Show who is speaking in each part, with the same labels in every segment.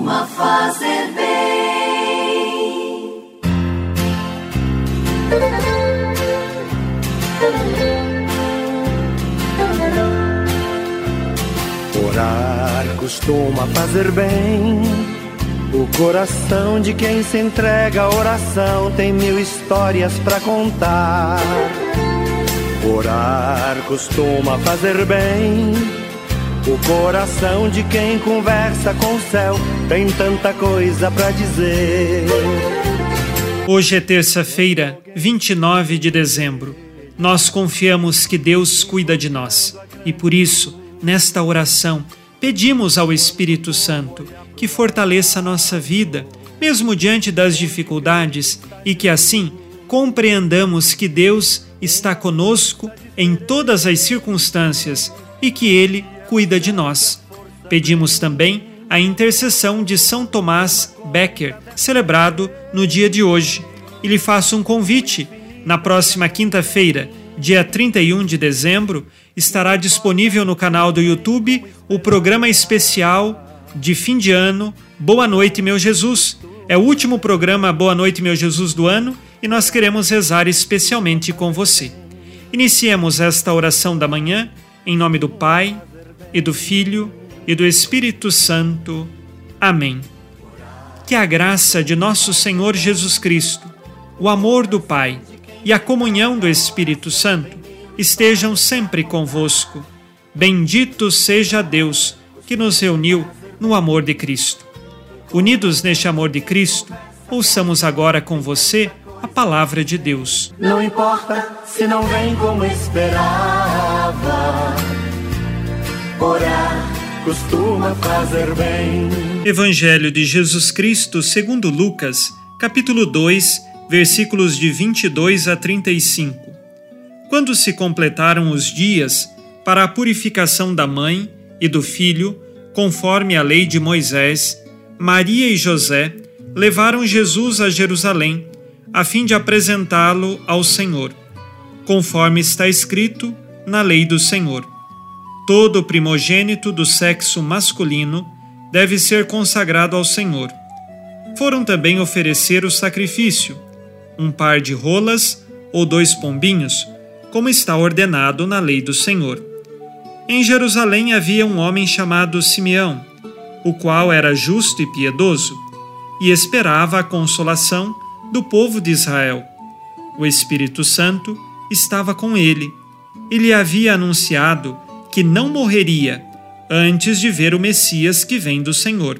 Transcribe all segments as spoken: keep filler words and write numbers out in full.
Speaker 1: costuma fazer bem.
Speaker 2: Orar costuma fazer bem. O coração de quem se entrega à oração tem mil histórias pra contar. Orar costuma fazer bem. O coração de quem conversa com o céu tem tanta coisa pra dizer.
Speaker 3: Hoje é terça-feira, vinte e nove de dezembro. Nós confiamos que Deus cuida de nós e por isso, nesta oração, pedimos ao Espírito Santo que fortaleça a nossa vida, mesmo diante das dificuldades, e que assim compreendamos que Deus está conosco em todas as circunstâncias e que Ele cuida de nós. Pedimos também a intercessão de São Tomás Becket, celebrado no dia de hoje. E lhe faço um convite. Na próxima quinta-feira, dia trinta e um de dezembro, estará disponível no canal do YouTube o programa especial de fim de ano Boa Noite, Meu Jesus. É o último programa Boa Noite, Meu Jesus do ano e nós queremos rezar especialmente com você. Iniciemos esta oração da manhã em nome do Pai, e do Filho, e do Espírito Santo. Amém. Que a graça de nosso Senhor Jesus Cristo, o amor do Pai e a comunhão do Espírito Santo estejam sempre convosco. Bendito seja Deus que nos reuniu no amor de Cristo. Unidos neste amor de Cristo, ouçamos agora com você a palavra de Deus.
Speaker 2: Não importa se não vem como esperava, orar costuma fazer bem.
Speaker 3: Evangelho de Jesus Cristo segundo Lucas, capítulo dois, versículos de vinte e dois a trinta e cinco. Quando se completaram os dias para a purificação da mãe e do filho, conforme a lei de Moisés, Maria e José levaram Jesus a Jerusalém, a fim de apresentá-lo ao Senhor, conforme está escrito na lei do Senhor. Todo primogênito do sexo masculino deve ser consagrado ao Senhor. Foram também oferecer o sacrifício, um par de rolas ou dois pombinhos, como está ordenado na lei do Senhor. Em Jerusalém havia um homem chamado Simeão, o qual era justo e piedoso, e esperava a consolação do povo de Israel. O Espírito Santo estava com ele, e lhe havia anunciado que não morreria antes de ver o Messias que vem do Senhor.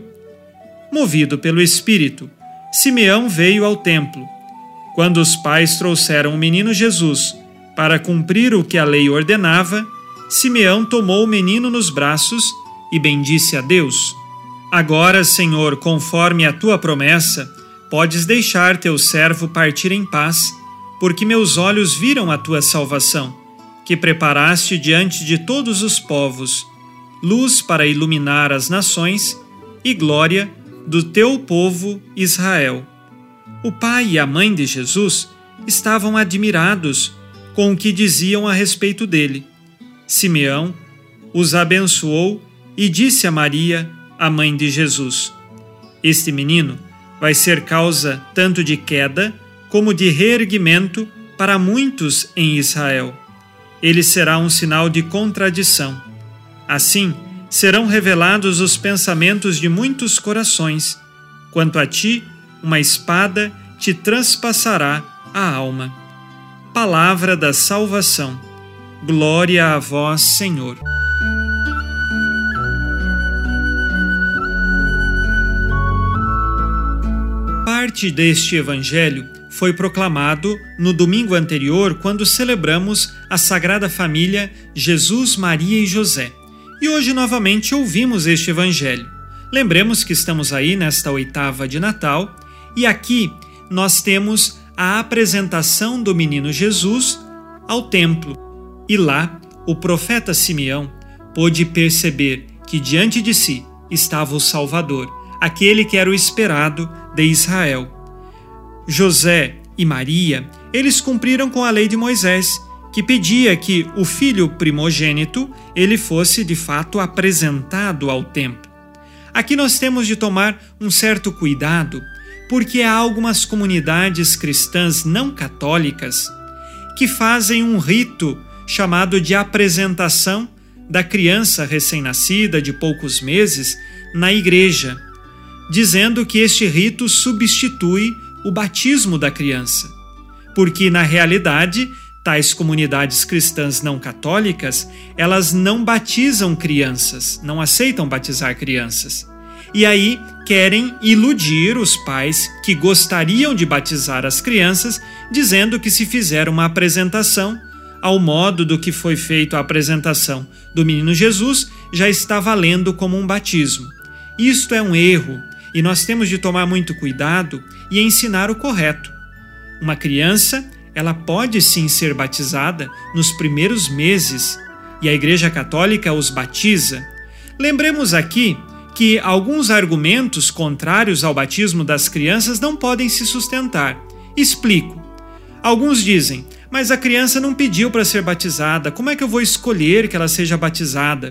Speaker 3: Movido pelo Espírito, Simeão veio ao templo. Quando os pais trouxeram o menino Jesus para cumprir o que a lei ordenava, Simeão tomou o menino nos braços e bendisse a Deus. Agora, Senhor, conforme a tua promessa, podes deixar teu servo partir em paz, porque meus olhos viram a tua salvação, que preparaste diante de todos os povos, luz para iluminar as nações e glória do teu povo Israel. O pai e a mãe de Jesus estavam admirados com o que diziam a respeito dele. Simeão os abençoou e disse a Maria, a mãe de Jesus: Este menino vai ser causa tanto de queda como de reerguimento para muitos em Israel. Ele será um sinal de contradição. Assim, serão revelados os pensamentos de muitos corações. Quanto a ti, uma espada te transpassará a alma. Palavra da salvação. Glória a vós, Senhor. Parte deste evangelho foi proclamado no domingo anterior, quando celebramos a Sagrada Família Jesus, Maria e José. E hoje novamente ouvimos este evangelho. Lembremos que estamos aí nesta oitava de Natal e aqui nós temos a apresentação do menino Jesus ao templo. E lá, o profeta Simeão pôde perceber que diante de si estava o Salvador, aquele que era o esperado de Israel. José e Maria, eles cumpriram com a lei de Moisés, que pedia que o filho primogênito ele fosse de fato apresentado ao templo. Aqui nós temos de tomar um certo cuidado, porque há algumas comunidades cristãs não católicas que fazem um rito chamado de apresentação da criança recém-nascida de poucos meses na igreja, dizendo que este rito substitui o batismo da criança, porque na realidade tais comunidades cristãs não católicas, elas não batizam crianças, não aceitam batizar crianças. E aí querem iludir os pais que gostariam de batizar as crianças, dizendo que se fizer uma apresentação ao modo do que foi feito a apresentação do menino Jesus, já está valendo como um batismo. Isto é um erro e nós temos de tomar muito cuidado e ensinar o correto. Uma criança, ela pode sim ser batizada nos primeiros meses e a Igreja Católica os batiza. Lembremos aqui que alguns argumentos contrários ao batismo das crianças não podem se sustentar. Explico. Alguns dizem, mas a criança não pediu para ser batizada, como é que eu vou escolher que ela seja batizada?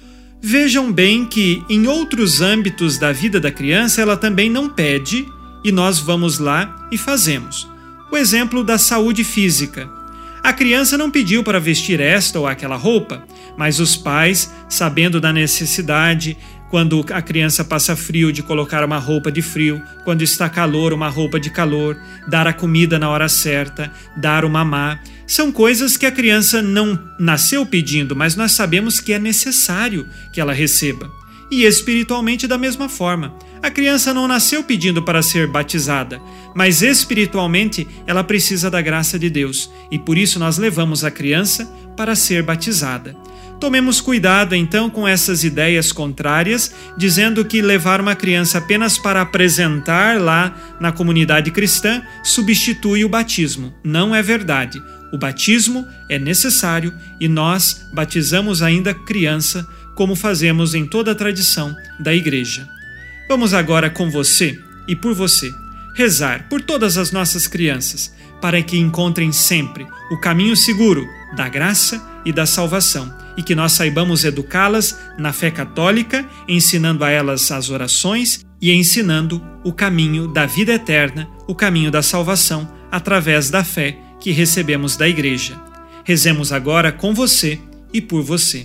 Speaker 3: Vejam bem que em outros âmbitos da vida da criança ela também não pede e nós vamos lá e fazemos. O exemplo da saúde física. A criança não pediu para vestir esta ou aquela roupa, mas os pais, sabendo da necessidade, quando a criança passa frio, de colocar uma roupa de frio, quando está calor, uma roupa de calor, dar a comida na hora certa, dar o mamar. São coisas que a criança não nasceu pedindo, mas nós sabemos que é necessário que ela receba. E espiritualmente da mesma forma. A criança não nasceu pedindo para ser batizada, mas espiritualmente ela precisa da graça de Deus. E por isso nós levamos a criança para ser batizada. Tomemos cuidado então com essas ideias contrárias, dizendo que levar uma criança apenas para apresentar lá na comunidade cristã substitui o batismo. Não é verdade. O batismo é necessário e nós batizamos ainda criança, como fazemos em toda a tradição da igreja. Vamos agora com você e por você rezar por todas as nossas crianças, para que encontrem sempre o caminho seguro da graça e da salvação, e que nós saibamos educá-las na fé católica, ensinando a elas as orações e ensinando o caminho da vida eterna, o caminho da salvação, através da fé que recebemos da Igreja. Rezemos agora com você e por você.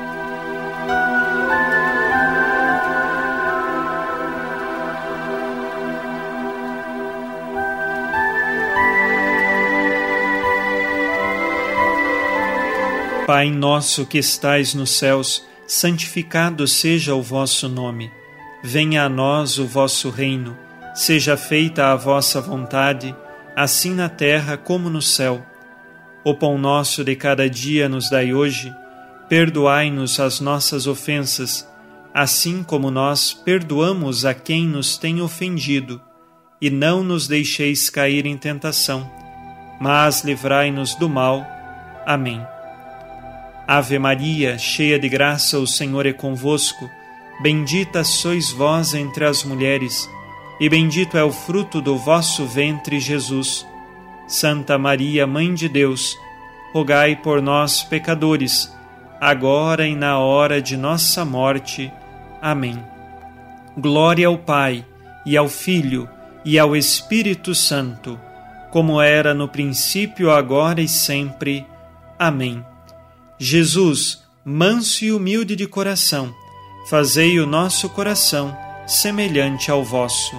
Speaker 3: Pai nosso que estais nos céus, santificado seja o vosso nome. Venha a nós o vosso reino. Seja feita a vossa vontade, assim na terra como no céu. O pão nosso de cada dia nos dai hoje. Perdoai-nos as nossas ofensas, assim como nós perdoamos a quem nos tem ofendido. E não nos deixeis cair em tentação, mas livrai-nos do mal. Amém. Ave Maria, cheia de graça, o Senhor é convosco. Bendita sois vós entre as mulheres, e bendito é o fruto do vosso ventre, Jesus. Santa Maria, Mãe de Deus, rogai por nós, pecadores, agora e na hora de nossa morte. Amém. Glória ao Pai, e ao Filho, e ao Espírito Santo, como era no princípio, agora e sempre. Amém. Jesus, manso e humilde de coração, fazei o nosso coração semelhante ao vosso.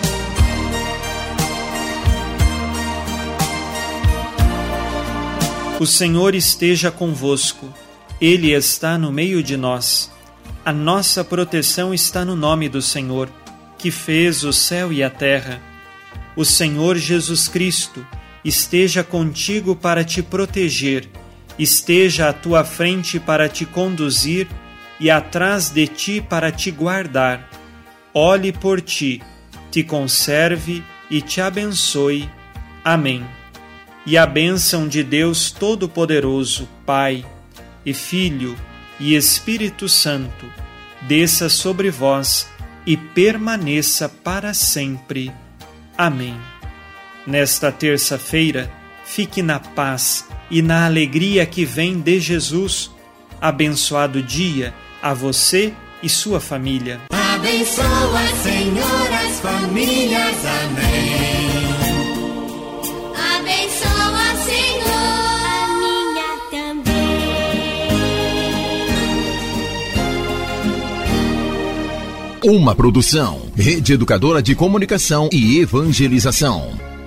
Speaker 3: O Senhor esteja convosco, Ele está no meio de nós. A nossa proteção está no nome do Senhor, que fez o céu e a terra. O Senhor Jesus Cristo esteja contigo para te proteger, esteja à tua frente para te conduzir e atrás de ti para te guardar. Olhe por ti, te conserve e te abençoe. Amém. E a bênção de Deus Todo-Poderoso, Pai e Filho e Espírito Santo, desça sobre vós e permaneça para sempre. Amém. Nesta terça-feira, fique na paz e na alegria que vem de Jesus. Abençoado dia a você e sua família.
Speaker 1: Abençoa, Senhor, as famílias. Amém. Abençoa, Senhor, a minha também.
Speaker 4: Uma produção, Rede Educadora de Comunicação e Evangelização.